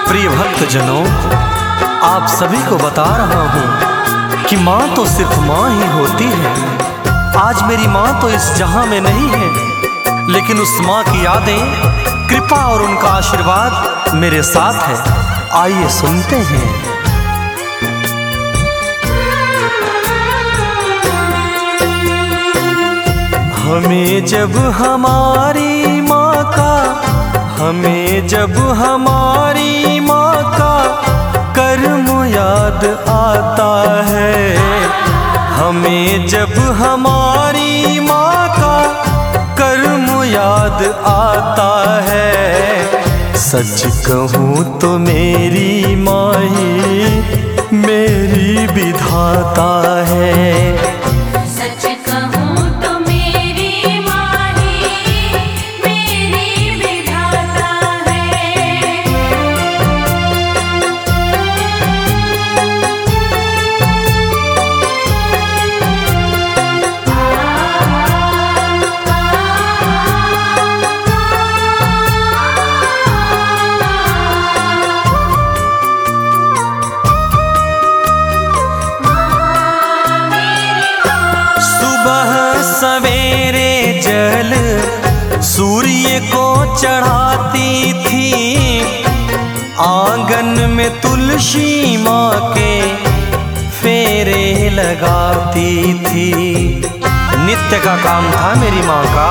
प्रिय भक्तजनों, आप सभी को बता रहा हूँ कि माँ तो सिर्फ माँ ही होती है। आज मेरी माँ तो इस जहां में नहीं है, लेकिन उस माँ की यादें, कृपा और उनका आशीर्वाद मेरे साथ है। आइए सुनते हैं। हमें जब हमारी माँ का कर्म याद आता है। हमें जब हमारी माँ का कर्म याद आता है। सच कहूँ तो मेरी माँ ही मेरी विधाता है। सवेरे जल सूर्य को चढ़ाती थी, आंगन में तुलसी माँ के फेरे लगाती थी। नित्य का काम था मेरी माँ का।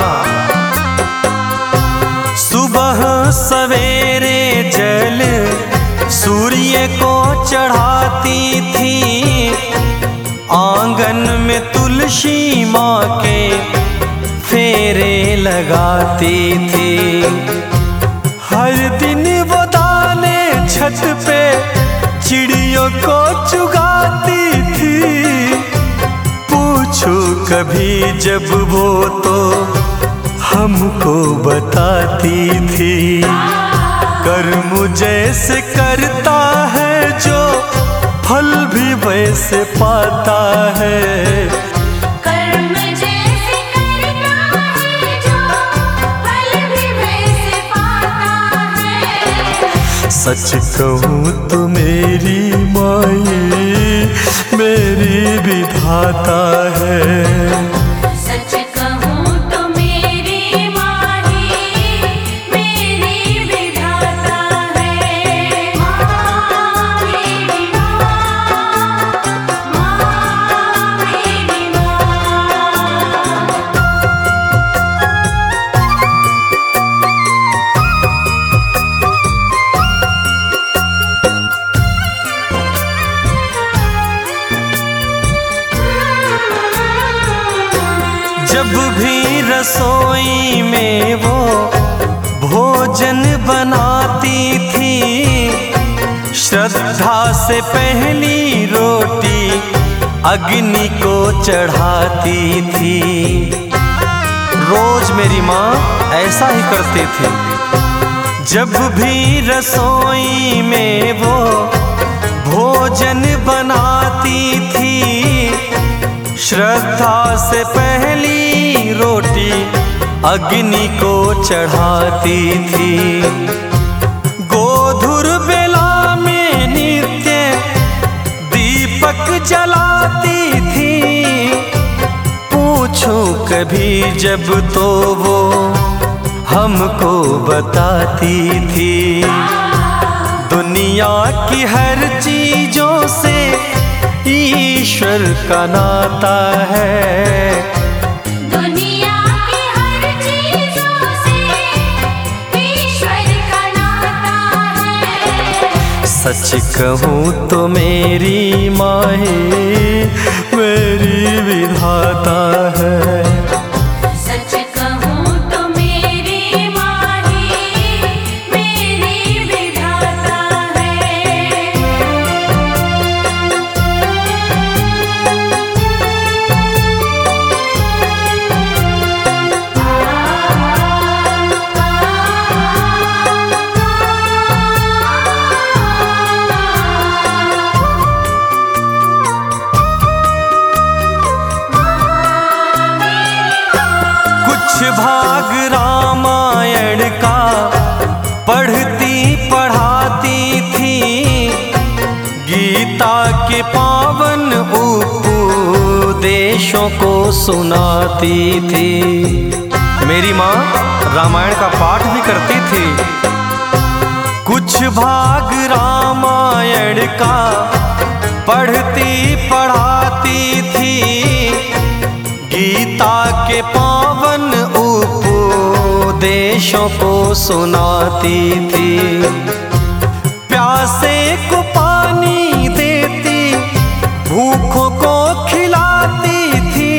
सुबह सवेरे जल सूर्य को चढ़ाती थी, आंगन में तुलसी माँ के फेरे लगाती थी। हर दिन वो दाने छत पे चिड़ियों को चुगाती थी। पूछो कभी जब वो तो हमको बताती थी। कर्म जैसे करता है जो, फल भी वैसे पाता है। कर्म जैसे करता है जो, फल भी वैसे पाता है। सच कहूँ तो मेरी माँ मेरी विधाता है। जब भी रसोई में वो भोजन बनाती थी, श्रद्धा से पहली रोटी अग्नि को चढ़ाती थी। रोज मेरी माँ ऐसा ही करती थी। जब भी रसोई में वो भोजन बनाती थी, श्रद्धा से पहली रोटी अग्नि को चढ़ाती थी। गोधुर बेला में नित्य दीपक जलाती थी। पूछो कभी जब तो वो हमको बताती थी। दुनिया की हर चीजों से ईश्वर का नाता है। दुनिया की हर चीजों से ईश्वर का नाता है। सच कहूँ तो मेरी माँ ही मेरी विधाता है। सुनाती थी। मेरी माँ रामायण का पाठ भी करती थी। कुछ भाग रामायण का पढ़ती पढ़ाती थी। गीता के पावन उपदेशों को सुनाती थी। प्यासे को पानी देती, भूखों को खिलाती थी।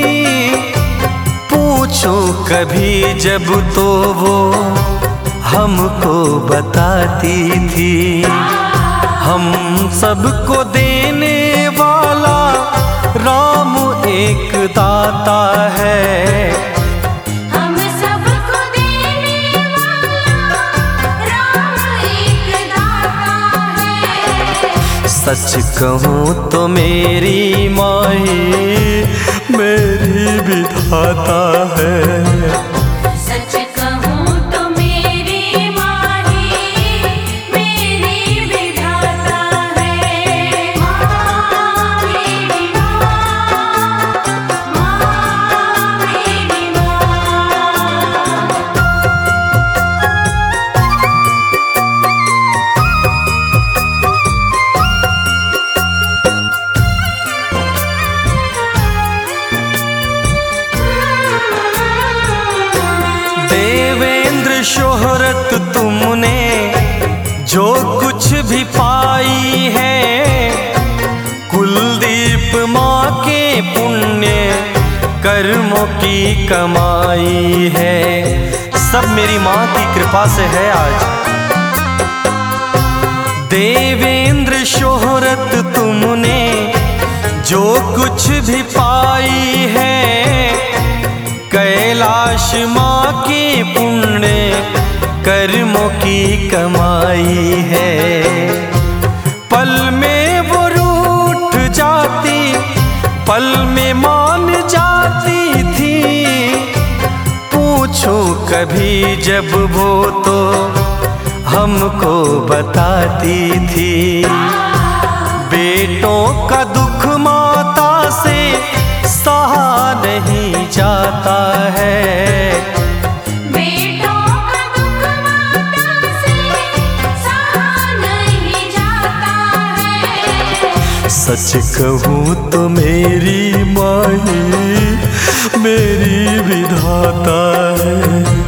पूछूं कभी जब तो वो हमको बताती थी। हम सबको देने वाला राम एक दाता है। हम सबको देने वाला राम एक दाता है। सच कहूँ तो मेरी माँ ही मेरी विधाता है। सच कहूँ तो मेरी माँ ही मेरी विधाता है। माँ मेरी माँ, माँ मेरी माँ। देवेंद्र शोहरत तुमने जो कुछ भी पाई है, कुलदीप माँ के पुण्य कर्मों की कमाई है। सब मेरी माँ की कृपा से है आज। देवेंद्र शोहरत तुमने जो कुछ भी पाई है, कैलाश माँ के पुण्य कर्मों की कमाई है। पल में वो रूठ जाती, पल में मान जाती थी। पूछूं कभी जब वो तो हमको बताती थी। बेटों का दुख माता से सहा नहीं जाता है। बेटों का दुख माता से सहा नहीं जाता है। सच कहूँ तो मेरी माँ ही मेरी विधाता है।